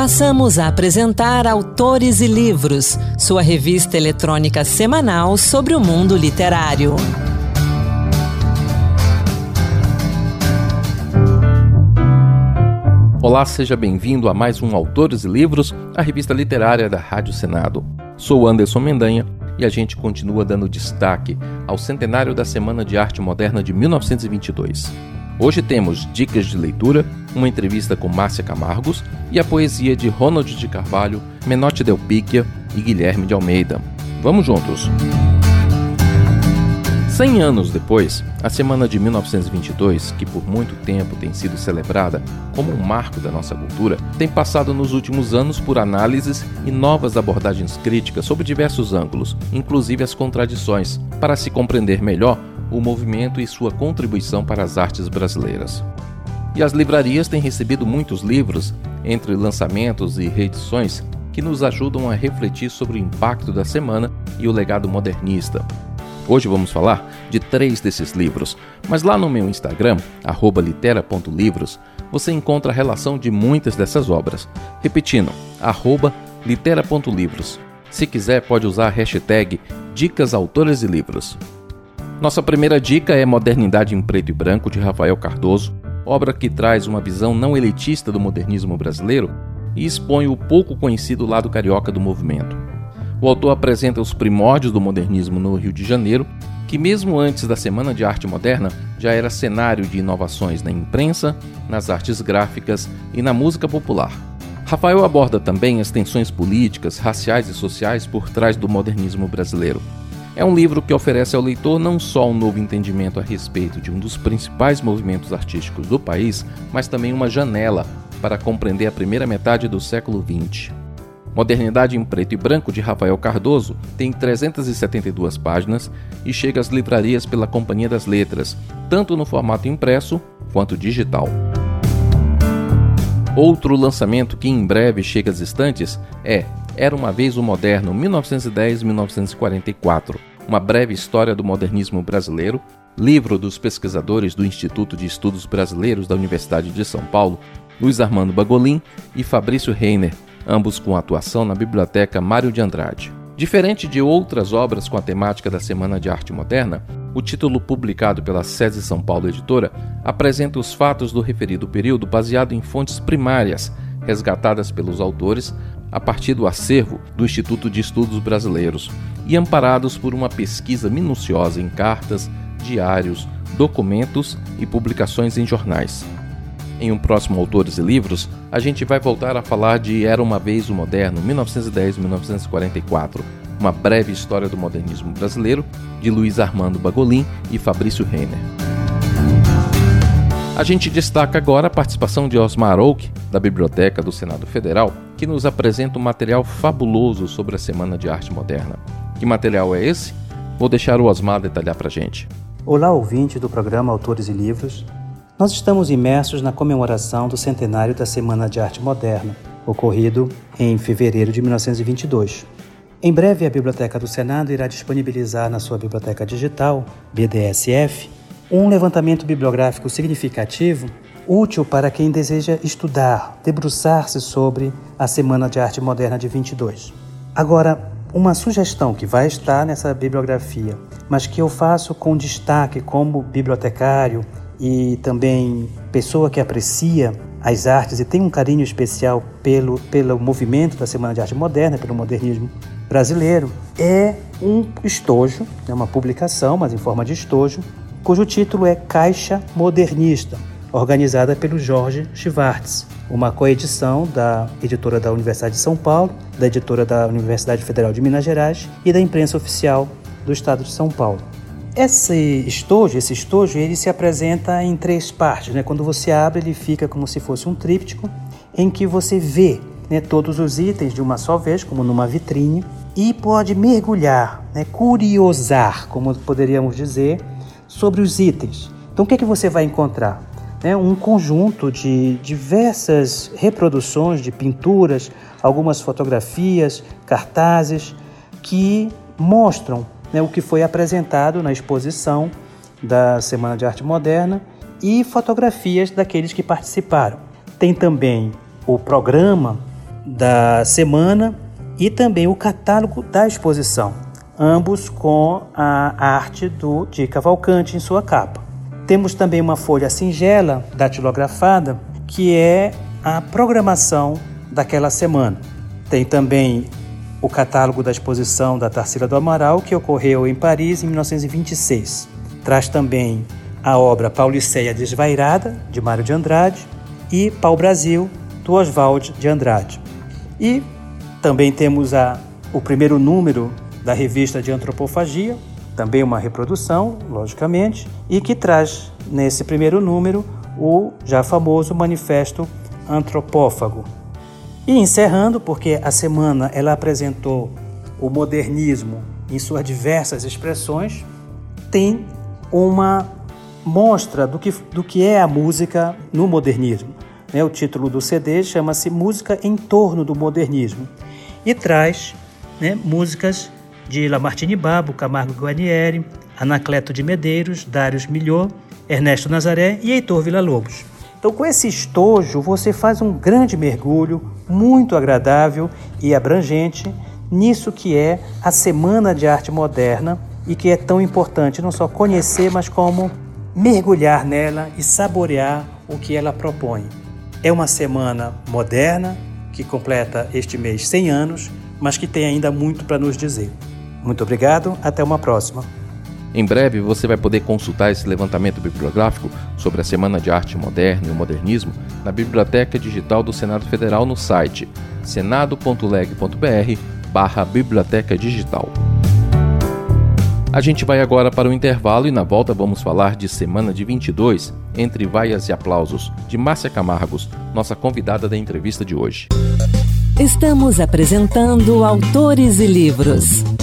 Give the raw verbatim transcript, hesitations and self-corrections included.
Passamos a apresentar Autores e Livros, sua revista eletrônica semanal sobre o mundo literário. Olá, seja bem-vindo a mais um Autores e Livros, a revista literária da Rádio Senado. Sou Anderson Mendanha e a gente continua dando destaque ao centenário da Semana de Arte Moderna de mil novecentos e vinte e dois. Hoje temos dicas de leitura, uma entrevista com Márcia Camargos e a poesia de Ronald de Carvalho, Menotti Del Picchia e Guilherme de Almeida. Vamos juntos! Cem anos depois, a Semana de mil novecentos e vinte e dois, que por muito tempo tem sido celebrada como um marco da nossa cultura, tem passado nos últimos anos por análises e novas abordagens críticas sob diversos ângulos, inclusive as contradições, para se compreender melhor o movimento e sua contribuição para as artes brasileiras. E as livrarias têm recebido muitos livros, entre lançamentos e reedições, que nos ajudam a refletir sobre o impacto da semana e o legado modernista. Hoje vamos falar de três desses livros, mas lá no meu Instagram, arroba litera ponto livros, você encontra a relação de muitas dessas obras. Repetindo, arroba litera ponto livros. Se quiser, pode usar a hashtag Dicas Autores e Livros. Nossa primeira dica é Modernidade em Preto e Branco, de Rafael Cardoso, obra que traz uma visão não elitista do modernismo brasileiro e expõe o pouco conhecido lado carioca do movimento. O autor apresenta os primórdios do modernismo no Rio de Janeiro, que mesmo antes da Semana de Arte Moderna já era cenário de inovações na imprensa, nas artes gráficas e na música popular. Rafael aborda também as tensões políticas, raciais e sociais por trás do modernismo brasileiro. É um livro que oferece ao leitor não só um novo entendimento a respeito de um dos principais movimentos artísticos do país, mas também uma janela para compreender a primeira metade do século vinte. Modernidade em Preto e Branco, de Rafael Cardoso, tem trezentas e setenta e duas páginas e chega às livrarias pela Companhia das Letras, tanto no formato impresso quanto digital. Outro lançamento que em breve chega às estantes é Era uma Vez o Moderno, mil novecentos e dez a mil novecentos e quarenta e quatro, uma breve história do modernismo brasileiro, livro dos pesquisadores do Instituto de Estudos Brasileiros da Universidade de São Paulo, Luiz Armando Bagolin e Fabrício Reiner, ambos com atuação na Biblioteca Mário de Andrade. Diferente de outras obras com a temática da Semana de Arte Moderna, o título publicado pela SESI São Paulo Editora apresenta os fatos do referido período baseado em fontes primárias, resgatadas pelos autores a partir do acervo do Instituto de Estudos Brasileiros e amparados por uma pesquisa minuciosa em cartas, diários, documentos e publicações em jornais. Em um próximo Autores e Livros, a gente vai voltar a falar de Era uma Vez o Moderno, mil novecentos e dez a mil novecentos e quarenta e quatro, uma breve história do modernismo brasileiro, de Luiz Armando Bagolin e Fabrício Reiner. A gente destaca agora a participação de Osmar Oak, da Biblioteca do Senado Federal, que nos apresenta um material fabuloso sobre a Semana de Arte Moderna. Que material é esse? Vou deixar o Osmar detalhar pra gente. Olá, ouvinte do programa Autores e Livros. Nós estamos imersos na comemoração do centenário da Semana de Arte Moderna, ocorrido em fevereiro de mil novecentos e vinte e dois. Em breve, a Biblioteca do Senado irá disponibilizar na sua biblioteca digital, B D S F, um levantamento bibliográfico significativo, útil para quem deseja estudar, debruçar-se sobre a Semana de Arte Moderna de vinte e dois. Agora, uma sugestão que vai estar nessa bibliografia, mas que eu faço com destaque como bibliotecário e também pessoa que aprecia as artes e tem um carinho especial pelo, pelo movimento da Semana de Arte Moderna, pelo modernismo brasileiro, é um estojo, é uma publicação, mas em forma de estojo, cujo título é Caixa Modernista, organizada pelo Jorge Schwartz, uma coedição da editora da Universidade de São Paulo, da editora da Universidade Federal de Minas Gerais e da imprensa oficial do Estado de São Paulo. Esse estojo, esse estojo, ele se apresenta em três partes, né? Quando você abre, ele fica como se fosse um tríptico, em que você vê, né, todos os itens de uma só vez, como numa vitrine, e pode mergulhar, né, curiosar, como poderíamos dizer, sobre os itens. Então, o que é que você vai encontrar? É um conjunto de diversas reproduções de pinturas, algumas fotografias, cartazes, que mostram, né, o que foi apresentado na exposição da Semana de Arte Moderna e fotografias daqueles que participaram. Tem também o programa, da semana e também o catálogo da exposição, ambos com a arte do Di Cavalcanti em sua capa. Temos também uma folha singela, datilografada, que é a programação daquela semana. Tem também o catálogo da exposição da Tarsila do Amaral, que ocorreu em Paris em mil novecentos e vinte e seis. Traz também a obra Pauliceia Desvairada, de Mário de Andrade, e Pau Brasil, do Oswald de Andrade. E também temos a, o primeiro número da revista de Antropofagia, também uma reprodução, logicamente, e que traz nesse primeiro número o já famoso Manifesto Antropófago. E encerrando, porque a semana ela apresentou o modernismo em suas diversas expressões, tem uma mostra do que, do que é a música no modernismo. Né? O título do C D chama-se Música em Torno do Modernismo e traz, né, músicas de Lamartine Babo, Camargo Guarnieri, Anacleto de Medeiros, Darius Milhaud, Ernesto Nazaré e Heitor Villa-Lobos. Então, com esse estojo, você faz um grande mergulho, muito agradável e abrangente, nisso que é a Semana de Arte Moderna e que é tão importante não só conhecer, mas como mergulhar nela e saborear o que ela propõe. É uma semana moderna, que completa este mês cem anos, mas que tem ainda muito para nos dizer. Muito obrigado, até uma próxima. Em breve você vai poder consultar esse levantamento bibliográfico sobre a Semana de Arte Moderna e o Modernismo na Biblioteca Digital do Senado Federal no site senado ponto leg ponto br barra Biblioteca Digital. A gente vai agora para o intervalo e na volta vamos falar de Semana de vinte e dois, Entre Vaias e Aplausos, de Márcia Camargos, nossa convidada da entrevista de hoje. Estamos apresentando Autores e Livros.